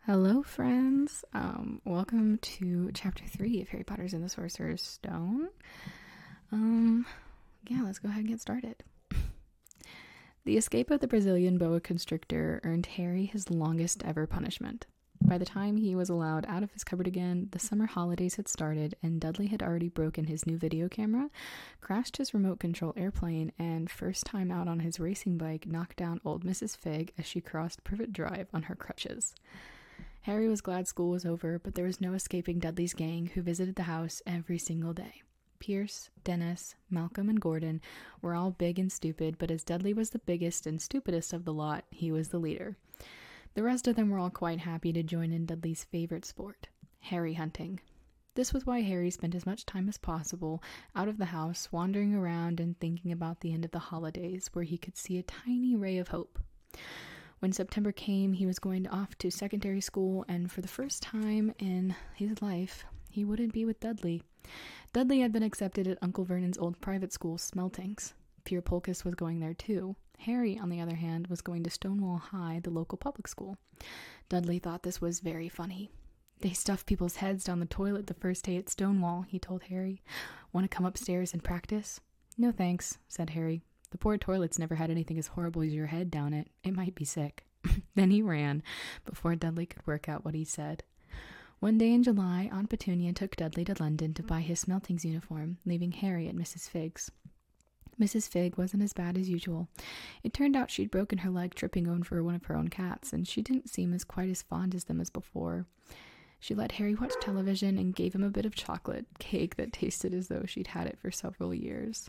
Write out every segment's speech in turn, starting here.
Hello, friends. Welcome to Chapter 3 of Harry Potter's and the Sorcerer's Stone. Let's go ahead and get started. The escape of the Brazilian boa constrictor earned Harry his longest ever punishment. By the time he was allowed out of his cupboard again, the summer holidays had started, and Dudley had already broken his new video camera, crashed his remote control airplane, and first time out on his racing bike, knocked down old Mrs. Figg as she crossed Privet Drive on her crutches. Harry was glad school was over, but there was no escaping Dudley's gang, who visited the house every single day. Pierce, Dennis, Malcolm, and Gordon were all big and stupid, but as Dudley was the biggest and stupidest of the lot, he was the leader. The rest of them were all quite happy to join in Dudley's favorite sport, Harry hunting. This was why Harry spent as much time as possible out of the house, wandering around and thinking about the end of the holidays, where he could see a tiny ray of hope. When September came, he was going off to secondary school, and for the first time in his life, he wouldn't be with Dudley. Dudley had been accepted at Uncle Vernon's old private school, Smeltings. Pierre Polkus was going there too. Harry, on the other hand, was going to Stonewall High, the local public school. Dudley thought this was very funny. "They stuff people's heads down the toilet the first day at Stonewall," he told Harry. "Want to come upstairs and practice?" "No thanks," said Harry. "The poor toilet's never had anything as horrible as your head down it. It might be sick." Then he ran, before Dudley could work out what he said. One day in July, Aunt Petunia took Dudley to London to buy his Smeltings uniform, leaving Harry at Mrs. Figg's. Mrs. Figg wasn't as bad as usual. It turned out she'd broken her leg tripping over one of her own cats, and she didn't seem as quite as fond of them as before. She let Harry watch television and gave him a bit of chocolate cake that tasted as though she'd had it for several years.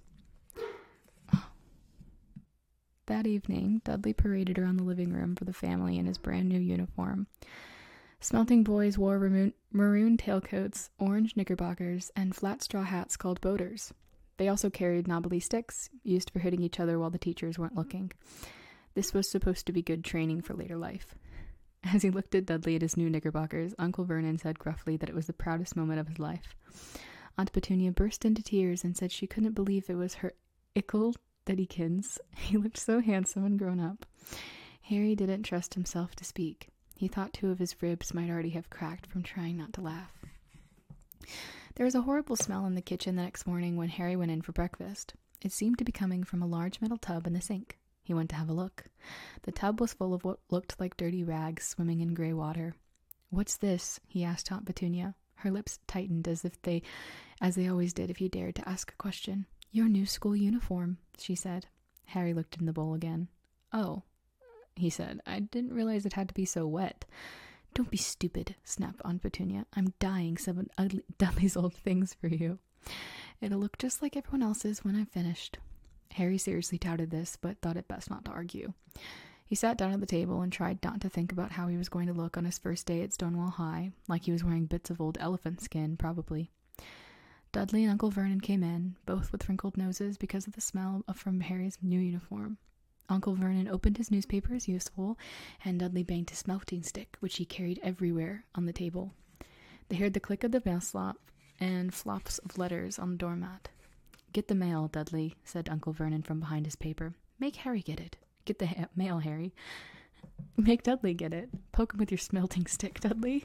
That evening, Dudley paraded around the living room for the family in his brand new uniform. Smelting boys wore maroon tailcoats, orange knickerbockers, and flat straw hats called boaters. They also carried knobbly sticks, used for hitting each other while the teachers weren't looking. This was supposed to be good training for later life. As he looked at Dudley at his new knickerbockers, Uncle Vernon said gruffly that it was the proudest moment of his life. Aunt Petunia burst into tears and said she couldn't believe it was her ickle Duddykins. He looked so handsome and grown up. Harry didn't trust himself to speak. He thought two of his ribs might already have cracked from trying not to laugh. There was a horrible smell in the kitchen the next morning when Harry went in for breakfast. It seemed to be coming from a large metal tub in the sink. He went to have a look. The tub was full of what looked like dirty rags swimming in gray water. "What's this?" he asked Aunt Petunia. Her lips tightened as they always did if he dared to ask a question. "Your new school uniform," she said. Harry looked in the bowl again. "Oh," he said. "I didn't realize it had to be so wet." "Don't be stupid," snapped Aunt Petunia. "I'm dyeing some of Dudley's old things for you. It'll look just like everyone else's when I'm finished." Harry seriously doubted this, but thought it best not to argue. He sat down at the table and tried not to think about how he was going to look on his first day at Stonewall High, like he was wearing bits of old elephant skin, probably. Dudley and Uncle Vernon came in, both with wrinkled noses because of the smell from Harry's new uniform. Uncle Vernon opened his newspaper as usual, and Dudley banged his smelting stick, which he carried everywhere, on the table. They heard the click of the mail slot and flops of letters on the doormat. "Get the mail, Dudley," said Uncle Vernon from behind his paper. "Make Harry get it. Get the mail, Harry. Make Dudley get it. Poke him with your smelting stick, Dudley."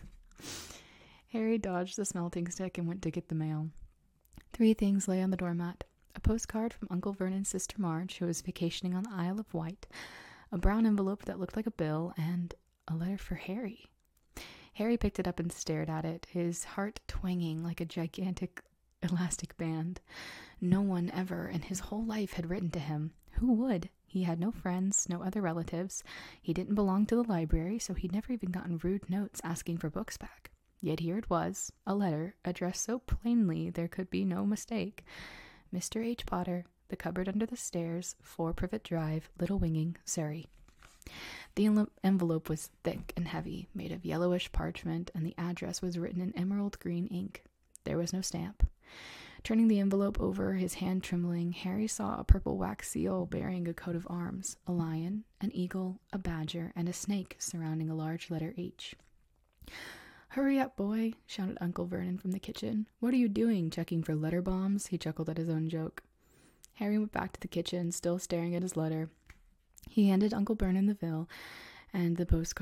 Harry dodged the smelting stick and went to get the mail. 3 things lay on the doormat. A postcard from Uncle Vernon's sister Marge, who was vacationing on the Isle of Wight, a brown envelope that looked like a bill, and a letter for Harry. Harry picked it up and stared at it, his heart twanging like a gigantic elastic band. No one ever in his whole life had written to him. Who would? He had no friends, no other relatives. He didn't belong to the library, so he'd never even gotten rude notes asking for books back. Yet here it was, a letter, addressed so plainly there could be no mistake. Mr. H. Potter, The Cupboard Under the Stairs, 4 Privet Drive, Little Winging, Surrey. The envelope was thick and heavy, made of yellowish parchment, and the address was written in emerald green ink. There was no stamp. Turning the envelope over, his hand trembling, Harry saw a purple wax seal bearing a coat of arms, a lion, an eagle, a badger, and a snake surrounding a large letter H. "Hurry up, boy," shouted Uncle Vernon from the kitchen. "What are you doing, checking for letter bombs?" He chuckled at his own joke. Harry went back to the kitchen, still staring at his letter. He handed Uncle Vernon the bill and the postcard.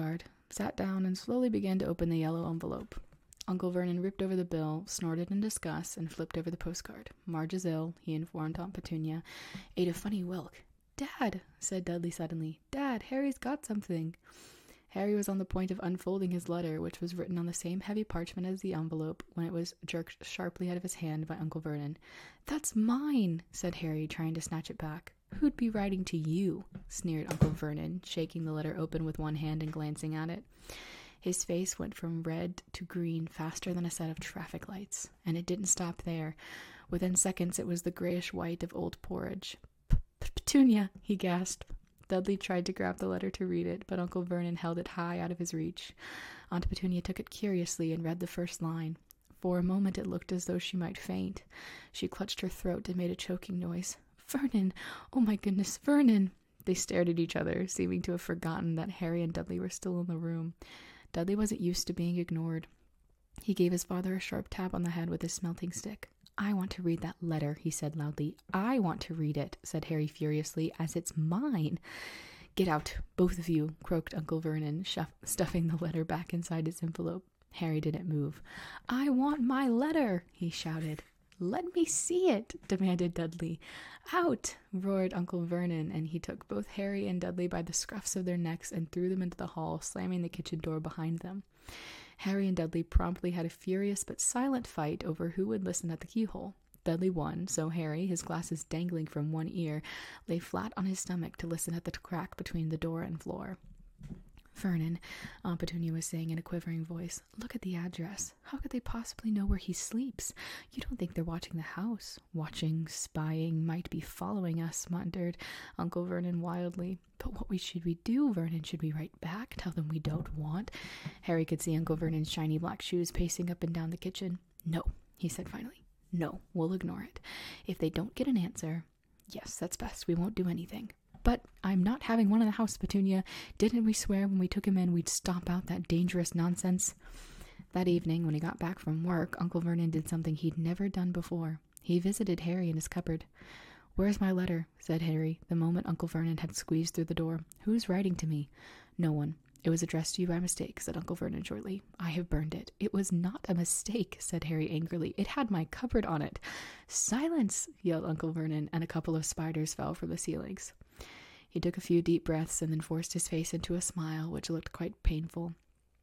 sat down, and slowly began to open the yellow envelope. Uncle Vernon ripped over the bill, snorted in disgust, and flipped over the postcard. "Marge is ill," he informed Aunt Petunia. "Ate a funny whelk." "Dad," said Dudley suddenly. "Dad, Harry's got something." Harry was on the point of unfolding his letter, which was written on the same heavy parchment as the envelope, when it was jerked sharply out of his hand by Uncle Vernon. "That's mine," said Harry, trying to snatch it back. "Who'd be writing to you?" sneered Uncle Vernon, shaking the letter open with one hand and glancing at it. His face went from red to green faster than a set of traffic lights, and it didn't stop there. Within seconds it was the grayish-white of old porridge. "Petunia," he gasped. Dudley tried to grab the letter to read it, but Uncle Vernon held it high out of his reach. Aunt Petunia took it curiously and read the first line. For a moment it looked as though she might faint. She clutched her throat and made a choking noise. "Vernon! Oh my goodness, Vernon!" They stared at each other, seeming to have forgotten that Harry and Dudley were still in the room. Dudley wasn't used to being ignored. He gave his father a sharp tap on the head with his smelting stick. "I want to read that letter," he said loudly. "I want to read it," said Harry furiously, "as it's mine." "Get out, both of you," croaked Uncle Vernon, stuffing the letter back inside its envelope. Harry didn't move. "I want my letter," he shouted. "Let me see it," demanded Dudley. "Out!" roared Uncle Vernon, and he took both Harry and Dudley by the scruffs of their necks and threw them into the hall, slamming the kitchen door behind them. Harry and Dudley promptly had a furious but silent fight over who would listen at the keyhole. Dudley won, so Harry, his glasses dangling from one ear, lay flat on his stomach to listen at the crack between the door and floor. "Vernon," Aunt Petunia was saying in a quivering voice, "look at the address. How could they possibly know where he sleeps? You don't think they're watching the house?" "Watching, spying, might be following us," muttered Uncle Vernon wildly. "But what should we do, Vernon? Should we write back? Tell them we don't want?" Harry could see Uncle Vernon's shiny black shoes pacing up and down the kitchen. "No," he said finally. "No, we'll ignore it. If they don't get an answer, yes, that's best. We won't do anything." "But I'm not having one in the house, Petunia. Didn't we swear when we took him in we'd stomp out that dangerous nonsense?" That evening, when he got back from work, Uncle Vernon did something he'd never done before. He visited Harry in his cupboard. "Where's my letter?" said Harry, the moment Uncle Vernon had squeezed through the door. "Who's writing to me?" "No one. It was addressed to you by mistake," said Uncle Vernon shortly. "I have burned it." "It was not a mistake," said Harry angrily. "It had my cupboard on it." "Silence!" yelled Uncle Vernon, and a couple of spiders fell from the ceilings. He took a few deep breaths and then forced his face into a smile, which looked quite painful.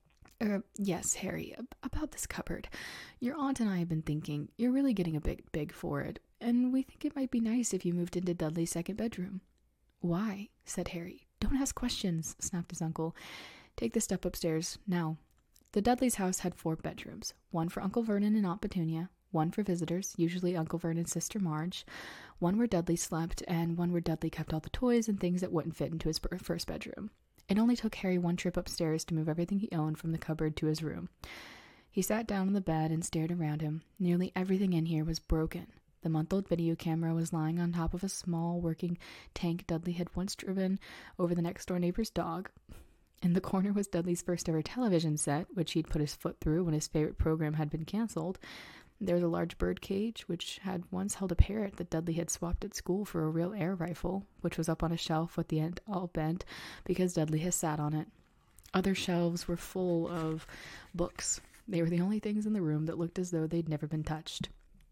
Yes, Harry, about this cupboard. Your aunt and I have been thinking. You're really getting a bit big for it, and we think it might be nice if you moved into Dudley's second bedroom." "Why?" said Harry. "Don't ask questions," snapped his uncle. "Take the step upstairs, now." The Dudleys' house had 4 bedrooms, one for Uncle Vernon and Aunt Petunia, one for visitors, usually Uncle Vernon's sister Marge, one where Dudley slept, and one where Dudley kept all the toys and things that wouldn't fit into his first bedroom. It only took Harry one trip upstairs to move everything he owned from the cupboard to his room. He sat down on the bed and stared around him. Nearly everything in here was broken. The month-old video camera was lying on top of a small working tank Dudley had once driven over the next-door neighbor's dog. In the corner was Dudley's first-ever television set, which he'd put his foot through when his favorite program had been canceled. There was a large bird cage, which had once held a parrot that Dudley had swapped at school for a real air rifle, which was up on a shelf with the end all bent because Dudley had sat on it. Other shelves were full of books. They were the only things in the room that looked as though they'd never been touched.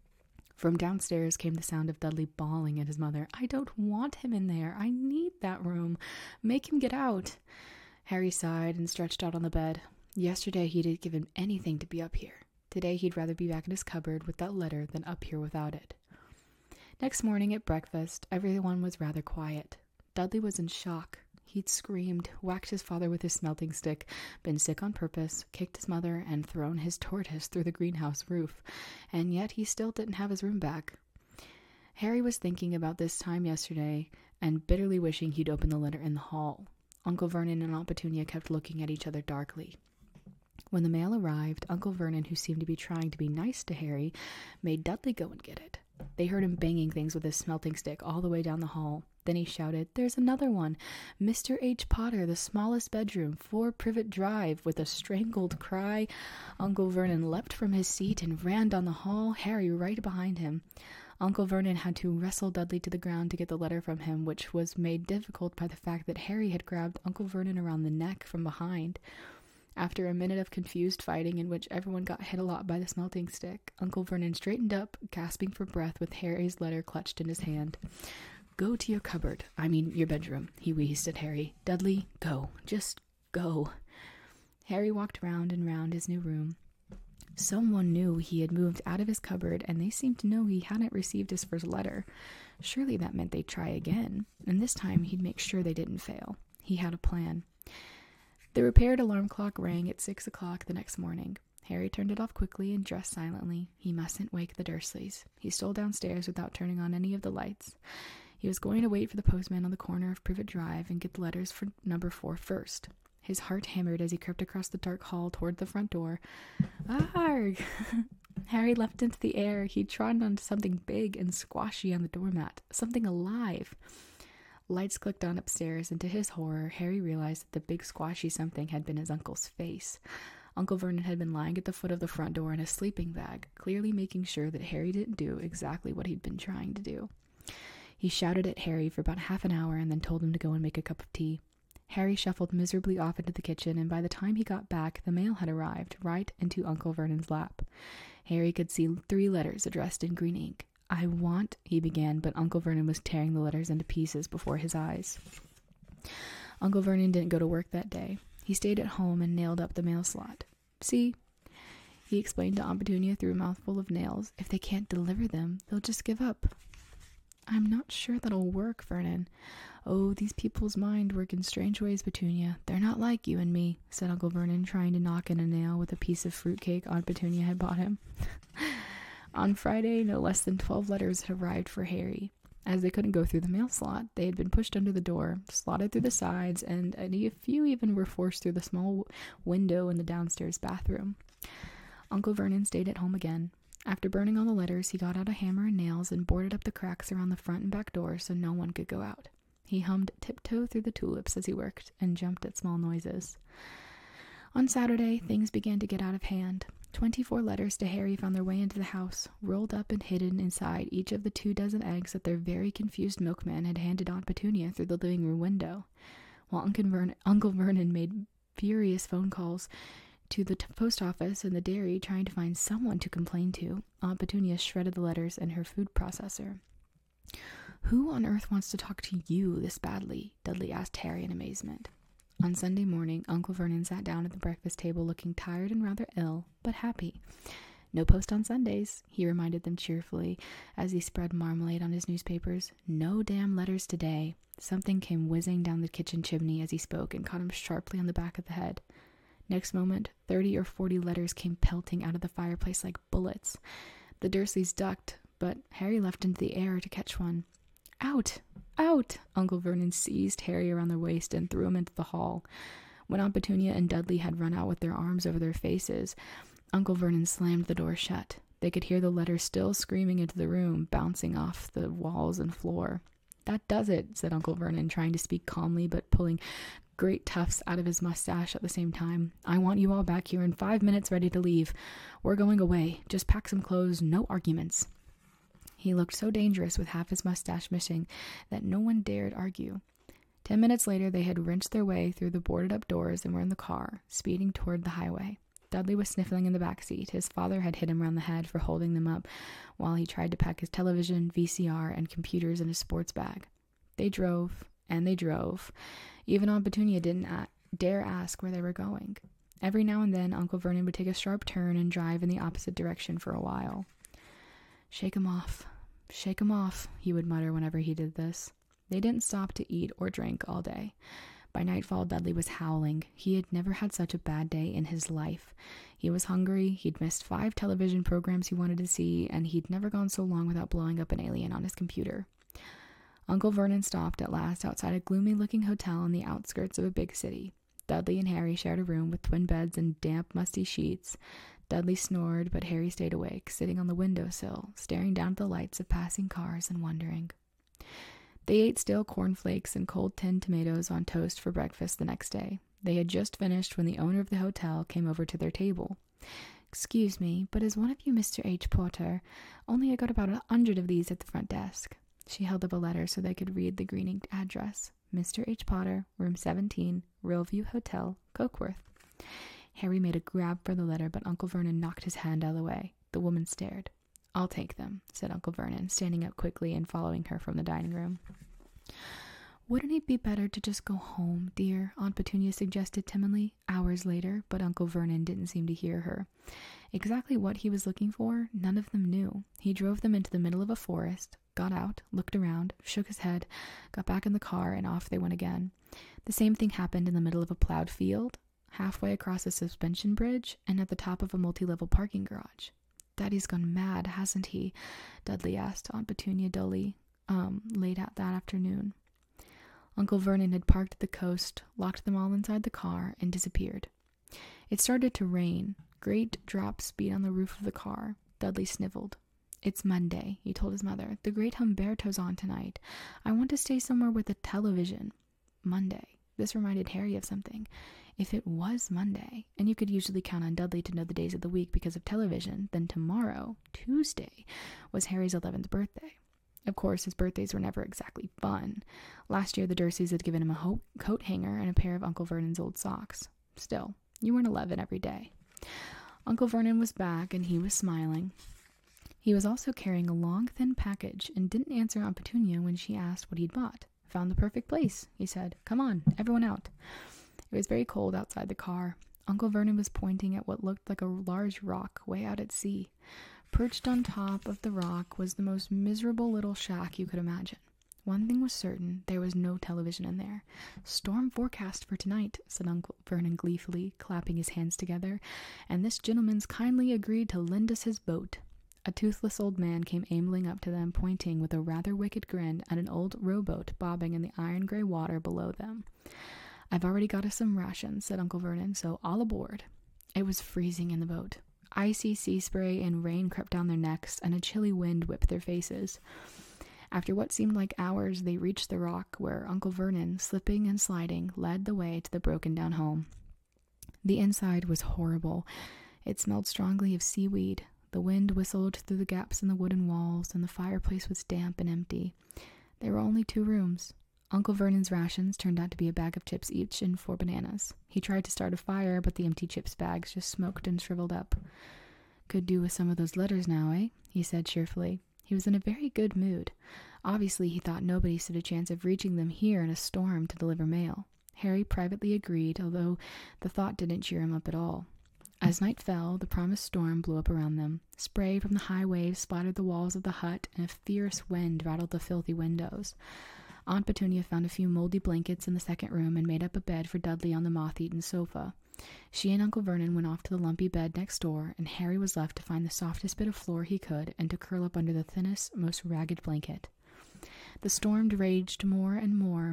From downstairs came the sound of Dudley bawling at his mother. "I don't want him in there. I need that room. Make him get out." Harry sighed and stretched out on the bed. Yesterday he'd have given anything to be up here. Today he'd rather be back in his cupboard with that letter than up here without it. Next morning at breakfast, everyone was rather quiet. Dudley was in shock. He'd screamed, whacked his father with his smelting stick, been sick on purpose, kicked his mother, and thrown his tortoise through the greenhouse roof, and yet he still didn't have his room back. Harry was thinking about this time yesterday and bitterly wishing he'd opened the letter in the hall. Uncle Vernon and Aunt Petunia kept looking at each other darkly. When the mail arrived, Uncle Vernon, who seemed to be trying to be nice to Harry, made Dudley go and get it. They heard him banging things with his smelting stick all the way down the hall. Then he shouted, "There's another one! Mr. H. Potter, the smallest bedroom, 4 Privet Drive." With a strangled cry, Uncle Vernon leapt from his seat and ran down the hall, Harry right behind him. Uncle Vernon had to wrestle Dudley to the ground to get the letter from him, which was made difficult by the fact that Harry had grabbed Uncle Vernon around the neck from behind. After a minute of confused fighting in which everyone got hit a lot by the smelting stick, Uncle Vernon straightened up, gasping for breath with Harry's letter clutched in his hand. "Go to your cupboard. I mean, your bedroom," he wheezed at Harry. "Dudley, go. Just go." Harry walked round and round his new room. Someone knew he had moved out of his cupboard, and they seemed to know he hadn't received his first letter. Surely that meant they'd try again, and this time he'd make sure they didn't fail. He had a plan. The repaired alarm clock rang at 6 o'clock the next morning. Harry turned it off quickly and dressed silently. He mustn't wake the Dursleys. He stole downstairs without turning on any of the lights. He was going to wait for the postman on the corner of Privet Drive and get the letters for number 4 first. His heart hammered as he crept across the dark hall toward the front door. Arg! Harry leapt into the air. He trod onto something big and squashy on the doormat. Something alive. Lights clicked on upstairs, and to his horror, Harry realized that the big squashy something had been his uncle's face. Uncle Vernon had been lying at the foot of the front door in a sleeping bag, clearly making sure that Harry didn't do exactly what he'd been trying to do. He shouted at Harry for about half an hour and then told him to go and make a cup of tea. Harry shuffled miserably off into the kitchen, and by the time he got back, the mail had arrived right into Uncle Vernon's lap. Harry could see 3 letters addressed in green ink. "I want," he began, but Uncle Vernon was tearing the letters into pieces before his eyes. Uncle Vernon didn't go to work that day. He stayed at home and nailed up the mail slot. "See," he explained to Aunt Petunia through a mouthful of nails, "if they can't deliver them, they'll just give up." "I'm not sure that'll work, Vernon." "Oh, these people's minds work in strange ways, Petunia. They're not like you and me," said Uncle Vernon, trying to knock in a nail with a piece of fruitcake Aunt Petunia had bought him. On Friday, no less than 12 letters had arrived for Harry. As they couldn't go through the mail slot, they had been pushed under the door, slotted through the sides, and a few even were forced through the small window in the downstairs bathroom. Uncle Vernon stayed at home again. After burning all the letters, he got out a hammer and nails and boarded up the cracks around the front and back doors so no one could go out. He hummed "Tiptoe Through the Tulips" as he worked, and jumped at small noises. On Saturday, things began to get out of hand. 24 letters to Harry found their way into the house, rolled up and hidden inside each of the 24 eggs that their very confused milkman had handed Aunt Petunia through the living room window. While Uncle Vernon made furious phone calls to the post office and the dairy trying to find someone to complain to, Aunt Petunia shredded the letters in her food processor. "Who on earth wants to talk to you this badly?" Dudley asked Harry in amazement. On Sunday morning, Uncle Vernon sat down at the breakfast table looking tired and rather ill, but happy. "No post on Sundays," he reminded them cheerfully as he spread marmalade on his newspapers. "No damn letters today." Something came whizzing down the kitchen chimney as he spoke and caught him sharply on the back of the head. Next moment, 30 or 40 letters came pelting out of the fireplace like bullets. The Dursleys ducked, but Harry leapt into the air to catch one. "Out! Out!" Uncle Vernon seized Harry around the waist and threw him into the hall. When Aunt Petunia and Dudley had run out with their arms over their faces, Uncle Vernon slammed the door shut. They could hear the letters still screaming into the room, bouncing off the walls and floor. "That does it," said Uncle Vernon, trying to speak calmly but pulling great tufts out of his mustache at the same time. "I want you all back here in 5 minutes ready to leave. We're going away. Just pack some clothes, no arguments." He looked so dangerous with half his mustache missing that no one dared argue. 10 minutes later, they had wrenched their way through the boarded-up doors and were in the car, speeding toward the highway. Dudley was sniffling in the back seat. His father had hit him round the head for holding them up while he tried to pack his television, VCR, and computers in his sports bag. They drove, and they drove. Even Aunt Petunia didn't dare ask where they were going. Every now and then, Uncle Vernon would take a sharp turn and drive in the opposite direction for a while. Shake 'em off, he would mutter whenever he did this. They didn't stop to eat or drink all day. By nightfall, Dudley was howling. He had never had such a bad day in his life. He was hungry, he'd missed 5 television programs he wanted to see, and he'd never gone so long without blowing up an alien on his computer. Uncle Vernon stopped at last outside a gloomy-looking hotel on the outskirts of a big city. Dudley and Harry shared a room with twin beds and damp, musty sheets. Dudley snored, but Harry stayed awake, sitting on the windowsill, staring down at the lights of passing cars and wondering. They ate stale cornflakes and cold tinned tomatoes on toast for breakfast the next day. They had just finished when the owner of the hotel came over to their table. "Excuse me, but is one of you Mr. H. Potter? Only I got about 100 of these at the front desk." She held up a letter so they could read the green-inked address. "Mr. H. Potter, room 17, Rillview Hotel, Cokeworth." Harry made a grab for the letter, but Uncle Vernon knocked his hand out of the way. The woman stared. "I'll take them," said Uncle Vernon, standing up quickly and following her from the dining room. "Wouldn't it be better to just go home, dear?" Aunt Petunia suggested timidly, hours later, but Uncle Vernon didn't seem to hear her. Exactly what he was looking for, none of them knew. He drove them into the middle of a forest, got out, looked around, shook his head, got back in the car, and off they went again. The same thing happened in the middle of a plowed field, halfway across a suspension bridge, and at the top of a multi-level parking garage. "Daddy's gone mad, hasn't he?" Dudley asked Aunt Petunia dully, late that afternoon. Uncle Vernon had parked at the coast, locked them all inside the car, and disappeared. It started to rain. Great drops beat on the roof of the car. Dudley sniveled. "It's Monday," he told his mother. "The Great Humberto's on tonight. I want to stay somewhere with a television." Monday. This reminded Harry of something. If it was Monday, and you could usually count on Dudley to know the days of the week because of television, then tomorrow, Tuesday, was Harry's 11th birthday. Of course, his birthdays were never exactly fun. Last year, the Dursleys had given him a coat hanger and a pair of Uncle Vernon's old socks. Still, you weren't 11 every day. Uncle Vernon was back, and he was smiling. He was also carrying a long, thin package and didn't answer Aunt Petunia when she asked what he'd bought. "Found the perfect place," he said. "Come on, everyone out." It was very cold outside the car. Uncle Vernon was pointing at what looked like a large rock way out at sea. Perched on top of the rock was the most miserable little shack you could imagine. One thing was certain, there was no television in there. "Storm forecast for tonight," said Uncle Vernon gleefully, clapping his hands together, "and this gentleman's kindly agreed to lend us his boat." A toothless old man came ambling up to them, pointing with a rather wicked grin at an old rowboat bobbing in the iron-gray water below them. "I've already got us some rations," said Uncle Vernon, "so all aboard." It was freezing in the boat. Icy sea spray and rain crept down their necks, and a chilly wind whipped their faces. After what seemed like hours, they reached the rock, where Uncle Vernon, slipping and sliding, led the way to the broken-down home. The inside was horrible. It smelled strongly of seaweed. The wind whistled through the gaps in the wooden walls, and the fireplace was damp and empty. There were only 2 rooms. Uncle Vernon's rations turned out to be a bag of chips each and 4 bananas. He tried to start a fire, but the empty chips bags just smoked and shriveled up. "Could do with some of those letters now, eh?" he said cheerfully. He was in a very good mood. Obviously, he thought nobody stood a chance of reaching them here in a storm to deliver mail. Harry privately agreed, although the thought didn't cheer him up at all. As night fell, the promised storm blew up around them. Spray from the high waves splattered the walls of the hut, and a fierce wind rattled the filthy windows. Aunt Petunia found a few moldy blankets in the second room and made up a bed for Dudley on the moth-eaten sofa. She and Uncle Vernon went off to the lumpy bed next door, and Harry was left to find the softest bit of floor he could and to curl up under the thinnest, most ragged blanket. The storm raged more and more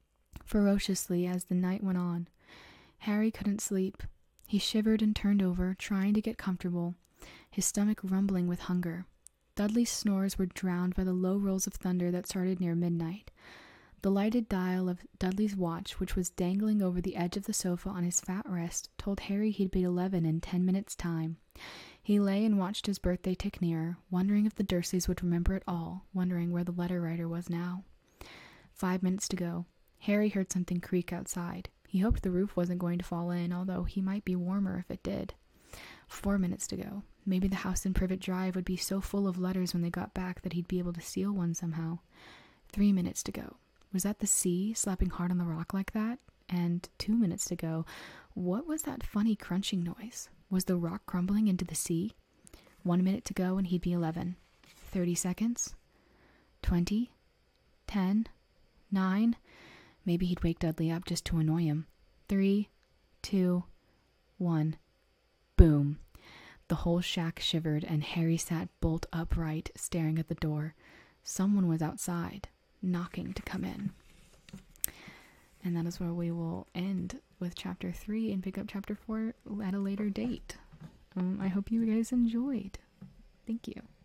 ferociously as the night went on. Harry couldn't sleep. He shivered and turned over, trying to get comfortable, his stomach rumbling with hunger. Dudley's snores were drowned by the low rolls of thunder that started near midnight. The lighted dial of Dudley's watch, which was dangling over the edge of the sofa on his fat wrist, told Harry he'd be 11 in 10 minutes' time. He lay and watched his birthday tick nearer, wondering if the Dursleys would remember it all, wondering where the letter writer was now. 5 minutes to go. Harry heard something creak outside. He hoped the roof wasn't going to fall in, although he might be warmer if it did. 4 minutes to go. Maybe the house in Privet Drive would be so full of letters when they got back that he'd be able to steal one somehow. 3 minutes to go. Was that the sea slapping hard on the rock like that? And 2 minutes to go. What was that funny crunching noise? Was the rock crumbling into the sea? 1 minute to go and he'd be 11. 30 seconds. 20. 10. 9. Maybe he'd wake Dudley up just to annoy him. 3, 2, 1. Boom. The whole shack shivered, and Harry sat bolt upright, staring at the door. Someone was outside, knocking to come in. And that is where we will end with Chapter 3 and pick up Chapter 4 at a later date. I hope you guys enjoyed. Thank you.